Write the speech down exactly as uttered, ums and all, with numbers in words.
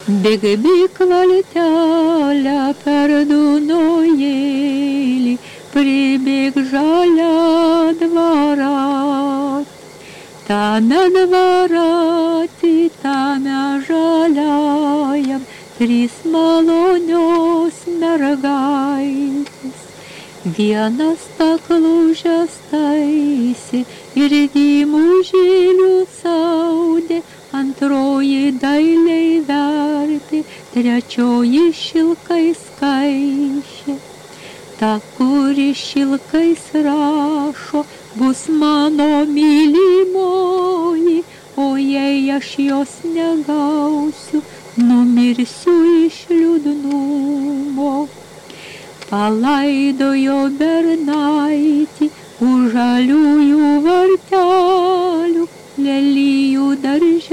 Bėg valtelę per Dunojėlį, pribėg žalia dvara. Tame dvarati, tame žaliajam, trys malonios mergaitės. Vienas staklužes taisė ir dymužėlių saudė, antroji dailiai vertė, trečioji šilkais kaišė. Ta, kuri šilkais rašo, bus mano mylimoji, o jei aš jos negausiu, numirsiu iš liūdnumo. Palaidojo bernaitį už žaliųjų vartelių, lelijų darže.